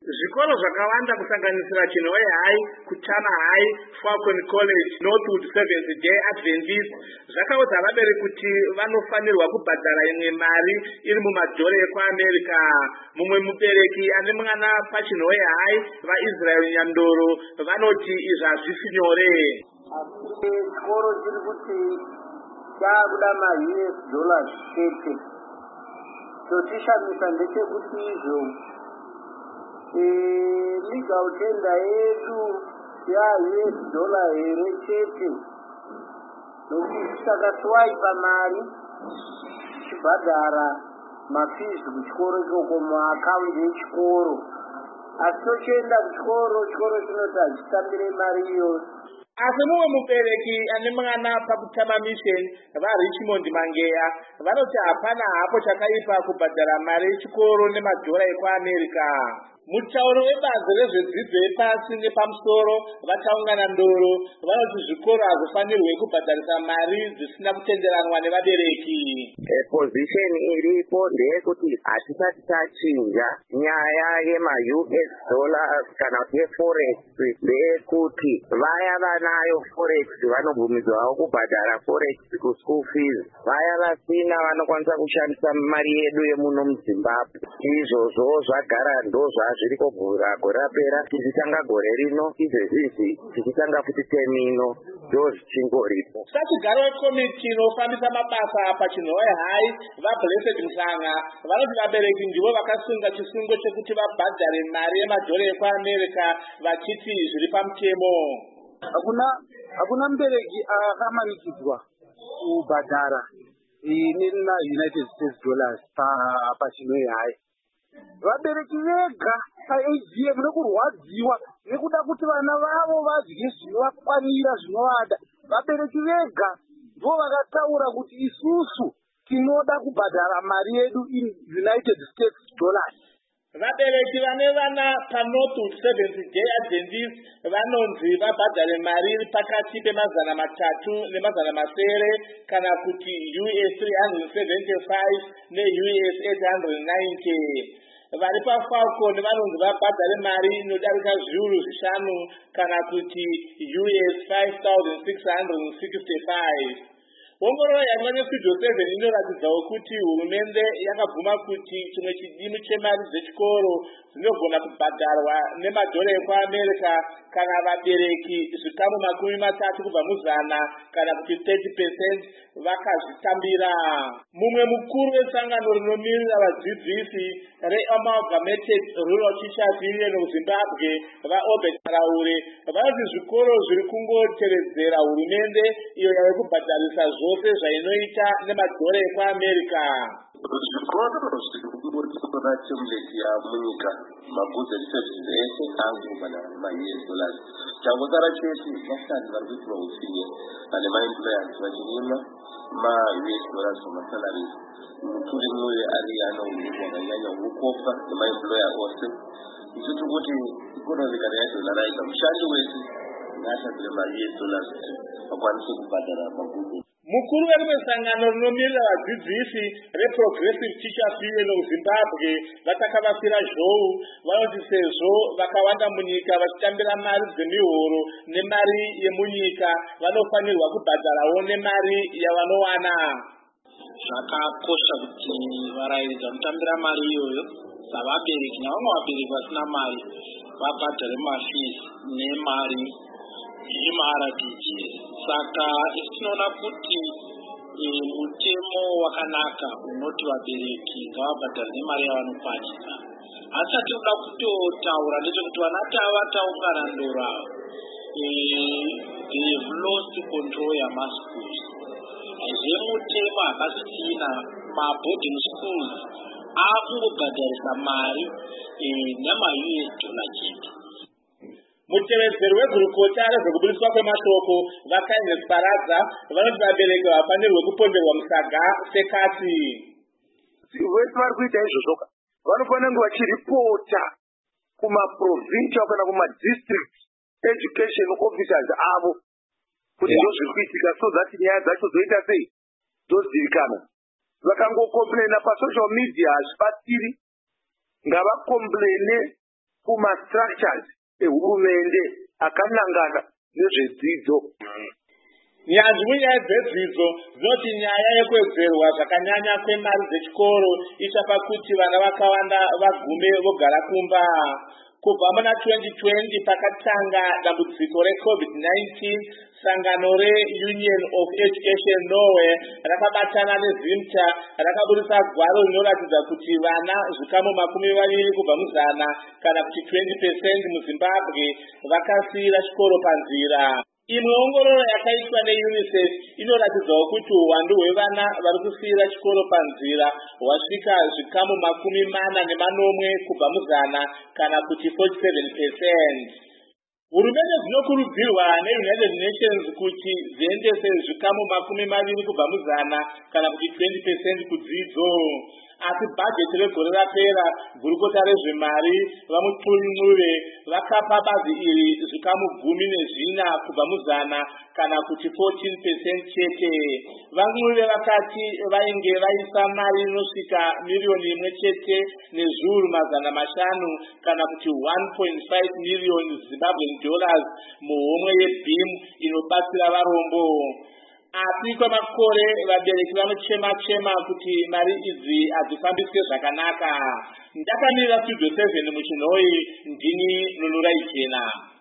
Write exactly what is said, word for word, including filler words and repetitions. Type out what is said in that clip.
Zvikoro zvakawanda kusanganisira Chinhoyi High, Kutama High, Falcon College, Northwood Seventh Day Adventist zvakaudza vabereki kuti vanofanirwa kubhadhara imwe mari iri mumadhora ekuAmerica. Mumwe mubereki ane mwana paChinhoyi High, vaIsrael Nyandoro, vanoti izvi hazvisi nyore. Chikoro chiri kuti chakuda ma-U S dollars chete. Chotishamisa ndechekuti izvo legal tender yedu ya-U S dollar here chete. Nokuti takaswaipa mari tichibhadhara mafizi kuchikoro ikoko muaccount yechikoro. Asi tochienda kuchikoro, chikoro chinoti hachitambire mari iyoyo. Asi mumwe mubereki ane mwana paKutama Mission, vaRichmond Mangeya, vanoti hapana hapo chakaipa kubhadhara mari yechikoro nemadhora ekuAmerica. Mutauro webazi rezvedzidzo yepasi nepamusoro vakaungana ndoro vanoti zvikoro hazvifanirwe kubhadharisa mari dzisina kutenderanwa nevabereki. Position iripo ndeyekuti hatisati tachinja nyaya yema-U S dollars kana kuti yeforex, ndeyekuti vaya vanayo forex vanobvumidzwawo kubhadhara forex kuschool fees. Vaya vasina vanokwanisa kushandisa mari yedu yemuno muZimbabwe. Izvozvo zvagara ndozva zviri kubvura gore rapera tichitanga gore rino, izvezvizvi tichitanga futi temi ino ndozvichingoripo. Satigaro wekomiti inofambisa mabasa paChinhoyi High, vaBlessed Mhlanga, vanoti vabereki ndivo vakasunga chisungo chekuti vabhadhare mari yemadhora ekuAmerica vachiti zviri pamutemo. Hakuna hakuna mubereki akamanikidzwa kubhadhara nema-United States dollars paChinhoyi High. Vabereki vega pa-A G M nekurwadziwa nekuda kuti vana vavo vadye zvinovakwanira zvinovada. Vabereki vega ndo vakataura kuti isusu tinoda kubhadhara mari yedu in United States dollars. Vabereki vane vana paNorthwood Seventh Day Adventist vanonzi vabhadhare mari iri pakati pemazana matatu nemazana masere kana kuti U S three hundred seventy-five ne-U S eight hundred ninety. Vari paFalcon vanonzi vabhadhare mari inodarika zviuru zvishanu kana kuti U S five thousand six hundred sixty-five. Ongororo yaitwa neFidzo seven inoratidzawo kuti hurumende yakabvuma kuti chimwe chidimu chemari dzechikoro dzinogona kubhadharwa nemadhora ekuAmerica kana vabereki zvikamu makumi matatu kubva muzana kana kuti thirty percent vakazvitambira. Mumwe mukuru wesangano rinomirira vadzidzisi reAmalgamated Rural Teachers Union of Zimbabwe, vaObert Traore, vanoti zvikoro zviri kungotevedzera hurumende iyo yave kubhadharisa zvose zvainoita nemadhora ekuAmerica. Zvikoro zviri kungoritsura template yamunyika mabudzi echitedzisi ese angu kubhadhara nema-U S dollars. Changosara chete vashandi vari kuitwa utsinye ane maemployers vachirima ma-U S dollars pamasalaries. Muturi muye ari anoungu wakanyanya ukukofa nemaemployer ose. Isu tikuti ikonomi yadolaraika mushandi wese ngaashandire ma-U S dollars akwanise kubhadhara mabudzi. Mukuru werimwe sangano rinomirira vadzidzisi reProgressive Teachers Union of Zimbabwe vatakavasira zhou vanoti sezvo vakawanda munyika vachitambira mari dzemihoro nemari yemunyika vanofanirwa kubhadharawo nemari yavanowana. Zvakakosha kuti varairidzi vanotambira mari iyoyo savabereki navamwe vabereki vasina mari vabhadhare mafizi nemari yema-R D G. Saka isi tinoona kuti mutemo wakanaka unoti vabereki ngavabhadhare nemari yavanokwanisa. Asi chatinoda kutotaura ndechekuti vana tava taungana ndoro ava they have lost control yamaschools. Zvemutemo hakasisina maboarding schools akungobhadharisa mari nema-U S dollar chete. Mutevedzeri wegurukota rezvekubudiswa kwemashoko vakaindes Paradza vanoti vabereki vafanirwe kuponderwa musaga sekati. Vese vari kuita izvozvo vanofanira kunge vachiripota kumaprovincial kana kumadistrict education officers avo kuti ndozviri kuitika, so that nyaya dzacho dzoita sei dzozivikana. Vakangokomplaina pasocial media hazvibatsiri, ngavakomplaine kumastructures ehurumende akanangana nezvedzidzo. Nyanzvi munyaya dzedzidzo dzinoti nyaya yekuwedzerwa zvakanyanya kwemari dzechikoro ichapa kuti vana vakawanda vagume vogara kumba. Kubva muna twenty twenty pakatanga dambudziko reCovid nineteen, sangano reUnion of Education Norway rakabatana neZimta rakaburitsa gwaro rinoratidza kuti vana zvikamu makumi maviri kubva muzana kana kuti twenty percent muZimbabwe vakasiyira chikoro panzira. Imwe ongororo yakaitwa neUNICEF inoratidzawo kuti uwandu hwevana vari kusiyira chikoro panzira hwasvika zvikamu makumi mana nemanomwe kubva muzana kana kuti forty-seven percent. Hurumende dzinokurudzirwa neUnited Nations kuti dziendese zvikamu makumi maviri kubva muzana kana kuti twenty percent kudzidzo. Asi bhajeti regore rapera gurukota rezvemari vamutsvunure vakapa bazi iri zvikamu gumi nezvina kubva muzana kana kuti fourteen percent chete. Van'ure vakati vainge vaisa mari inosvika miriyoni imwe chete nezviuru mazana mashanu kana kuti one point five million Zimbabwean dollars muhomwe yeB I M inobatsira varombo. Asi kwamakore vabereki vanochema-chema kuti mari idzi hadzifambiswe zvakanaka. Ndakamira Studio seven muchinhoi, ndini Nunura Ichena.